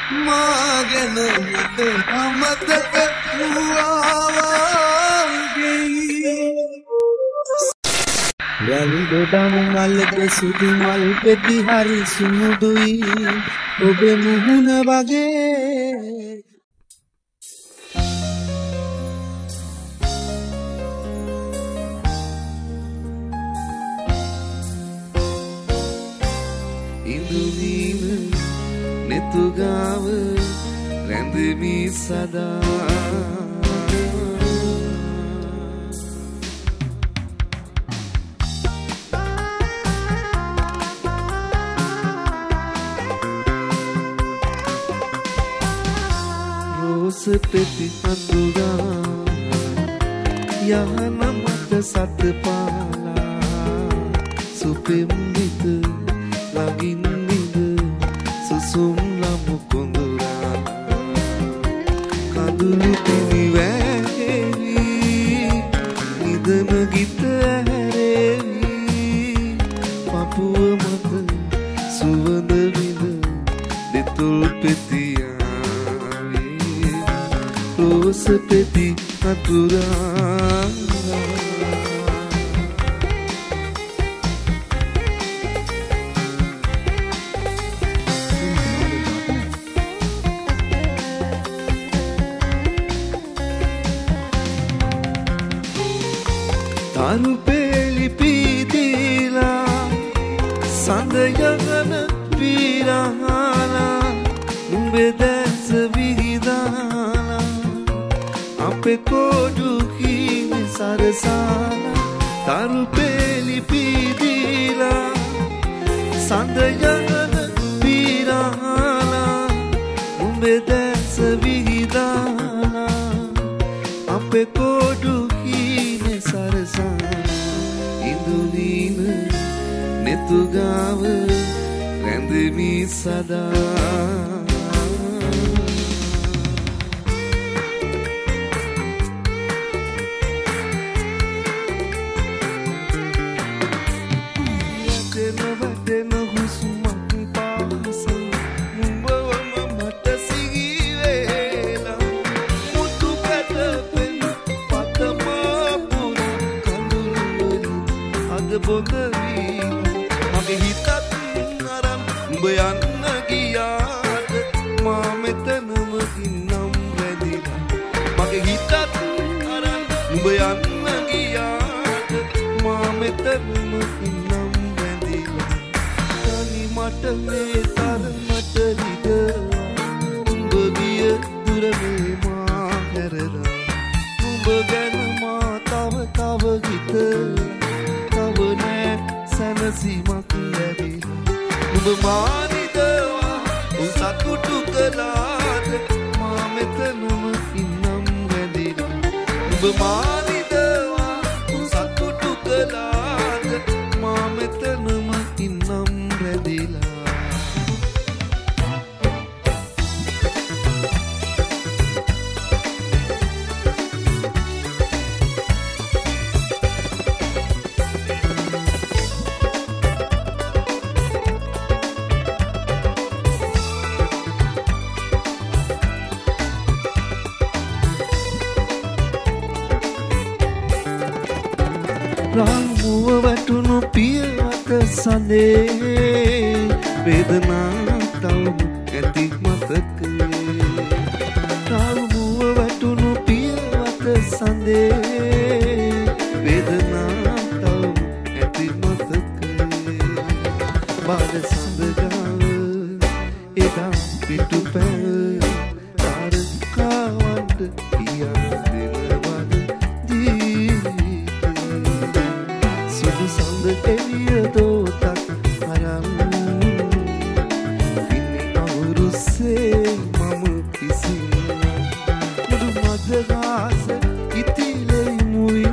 මාගෙන මට අමතක වූවාගේ වැලි දොඩම් මල්ලක සුදු මල් පෙති හරි සුමුදුයි ඔබේ මුහුණ වගේ ඉඳුනීම නෙතුගාව රැඳෙමි සදා රෝස පෙති අඳුරා යහන මත සත පාලා සුපෙම් විත ලගින් විද සුසුම් ලමු කොඳුරා කඳුළු පිණි වැහෙවි නිදන ගීත ඇරෙවි පපුව මත සුවඳ විඳ දෙතුල් පෙතියාවේ රෝස පෙති අතුරා තරු පෙළි පීදිලා සඳ යගන පිරහලා උඹේ දැස විහිදාලා අපේ කොඩු කීනේ සරසාලා තරු පෙළි පීදිලා සඳ යගන පිරහලා උඹේ දැස විහිදාලා අපේ කොඩු ඉඳුනීම නෙතුගාව රැඳෙමි සදා වැටෙන හුස්මක් පාස නුඹවම මට සිහි වේලා මුතු කැටපෙන පතම බොඳවි මගේ හිතත් අරන් උඹ යන්න ගියාද මා මෙතනම ඉන්නම් රැඳිලා මගේ හිතත් අරන් උඹ යන්න ගියාද මා මෙතනම ඉන්නම් රැඳිලා තනි මට මේ තරමට රිදවා උඹ ගිය දුර මේ මා හැරලා උඹ ගැන මා තව හිතලා සැනසීමක් ලැබිලා උඹ මානිදවා උසතුටු කළාද මා මෙතනම ඉන්නම් රැඳිලා උඹ මානිදවා උසතුටු කළාද මා මෙතනම ඉන්නම් රැඳිලා රාමුව වැටුණු පියවත සඳේ වේදනා තවම ඇති මතකේ රාමුව වැටුණු පියවත සඳේ වේදනා තවම ඇති මතකේ බාල සඳගාව එදා පිටු පැව තාරකාවන්ට කියා එළිය දෝතක් අරන් ඉන්නේ අවුරුස්සේ මම කිසිම මුදු මදගාස ඉතිලෙයි මුයින්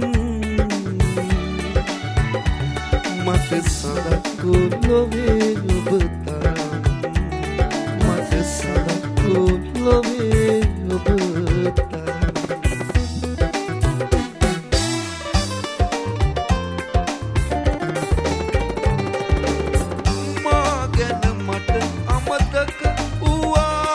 මට සදක්කෝ ලොවේ ඔබ තරම් මට සදක්කෝ ලොවේ ඔබ තරම් මට අමතක වූවා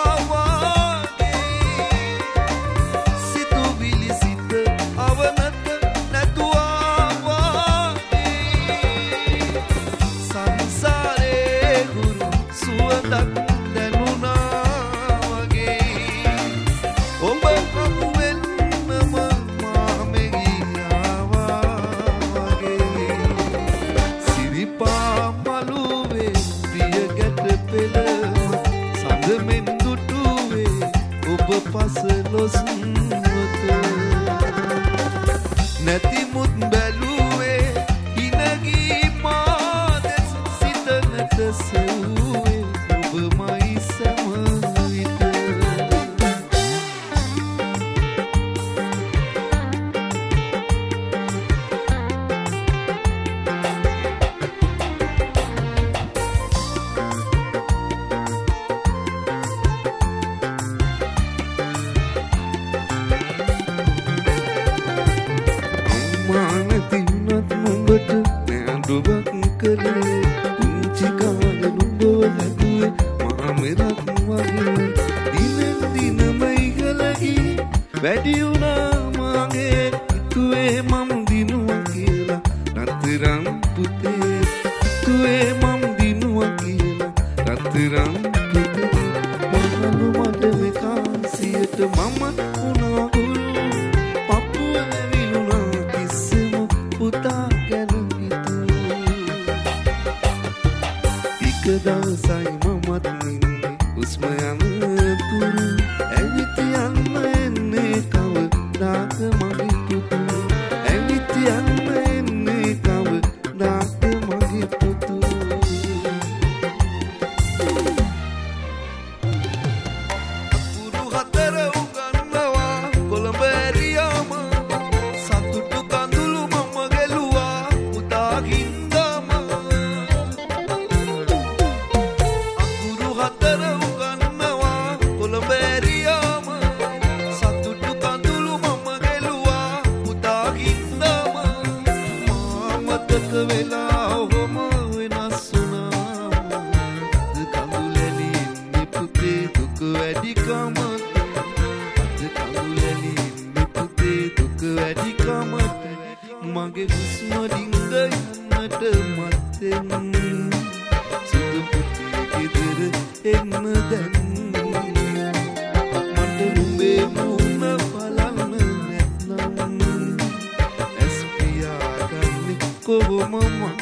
පසලොස් වත නැතිමුත් බැලුවේ ඉනගී මාදෙස් සිතනට සෙව්වේ ඔබමයි සමවිත වැඩි වුණා මගේ හිතුවේ මම දිනුවා කියලා රත්තරන් පුතේ හිතුවේ මම දිනුවා කියලා රත්තරන් පුතේ මහලු මඩ මෙකාසියට මම වුණා ගුරු පපුව ඇවිලුණා කිසිම පුතා ගැන හිතුවේ ටික දවසයි මමත් නින්නේ උස්ම යන තුරු ඇවිත් යන්න කවදාක මගේ පුතු ඇවිත් යන්න එන්නේ කවදාක මගේ පුතු පුරු හතර උගන්නවා කොළඹ ඇරියාම සතුටු කඳුළු මම ගැලුවා පුතා හින්දාම අකුරු හතර උගන්නවා කොළඹ ඇරියාම වෙලා ඔහොම වෙනස් වුණා කඳුලැලි ඉන්නේ පුතේ දුක වැඩිකමට කඳුලැලි ඉන්නේ පුතේ දුක වැඩිකමට මගේ හුස්ම ඩිංග යන්නට මත්තෙන් සුදු පුතේ ගෙදර එන්න දැන් මට නුඹේ මුණ බලන්න නැත්නම් ඇස් පියාගන්නේ කොහොම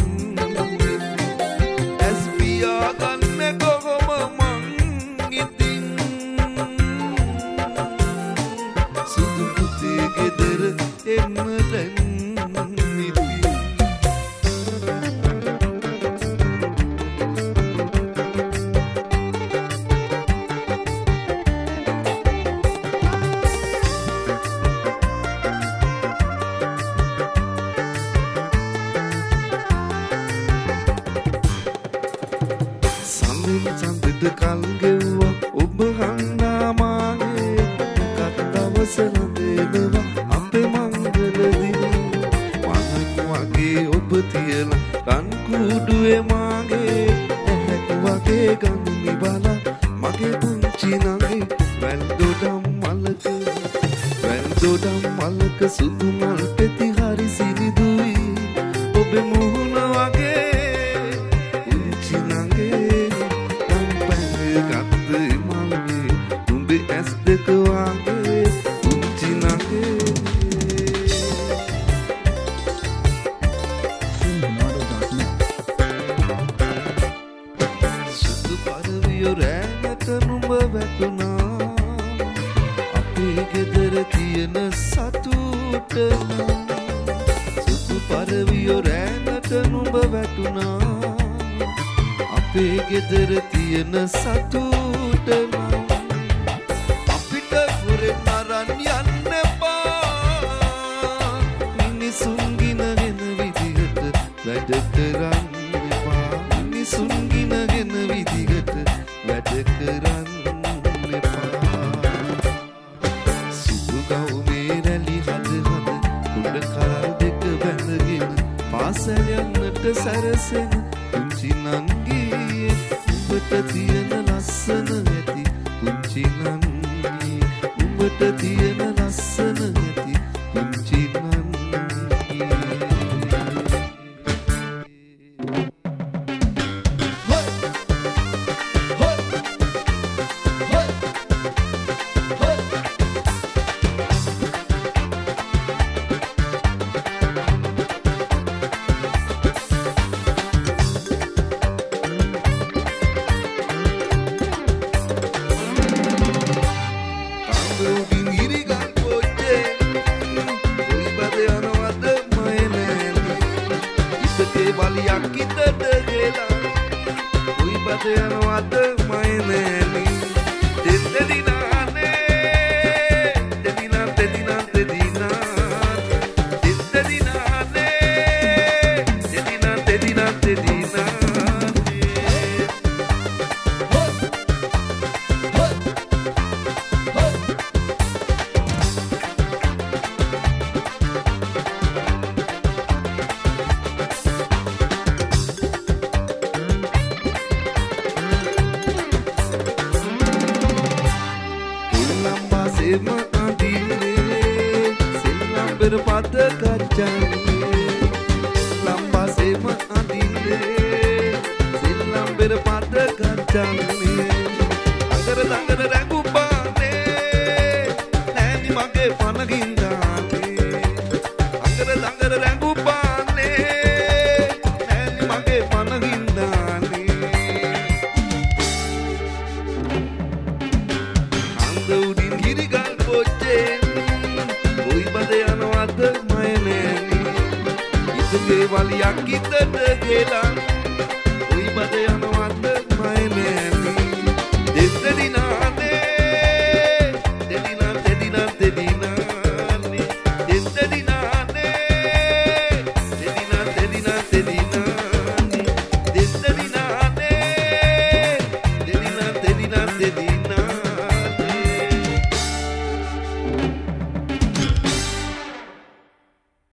ඇස් පියාගන්නේ කොහොම මං ඉතින් සුදු පුතේ ගෙදර එන්න දැන් සඳද කල් ගෙව්වා ඔබ හංගා මාගේ කත් දවස රැඳෙනවා අපේ මංගල දිනේ මහක් වගේ ඔබ තියලා රන් කුඩුවේ මාගේ ඇහැක් වගේ ගන්නේ බලා මගේ පුංචි නගේ වැල්දොඩම් මලක සුදු මල් පෙති හරි සිනිදුයි ඔබේ මුහුණ වගේ පුංචි නගේ ඇස් දෙක වගේ පුංචි නගේ සුදු පරවියෝ රැඟට නුඹ වැටුණා අපේ ගෙදර තියෙන සතුට සුදු පරවියෝ රැඟට නුඹ වැටුණා අපේ ගෙදර තියෙන සතුට යන්න එපා මිනිසුන් ගිනගෙන විදිහට වැඩ කරන්න එපා මිනිසුන් ගිනගෙන විදිහට වැඩ කරන්න එපා සුදු ගවුමේ රැලි හද උඩ කරල් දෙක බැඳගෙන පාසල් යන්නට සැරසෙන පුංචි නංගී උඹට තියෙන ලස්සන ඇති පුංචි නංගී උඹට තියෙන ලස්සන ඇති පුංචි නංගී ලම්බසෙම අඳින්නේ සෙල්ලම් පෙර පද කච්චන්නේ ලම්බසෙම අඳින්නේ සෙල්ලම් පෙර පද කච්චන්නේ අඟර දඟර රැඟුපානේ නෑනි මගේ පනගින්දානේ අඟර දඟර රැඟුපානේ නෑනි මගේ පනගින්දානේ අන්ද උඩින් හිරිගල් පොච්චෙන් කොයි බද යනවද මයනෑනි ඉතගේ වලියක් ඉතට ගෙලන් කොයි බද යනවද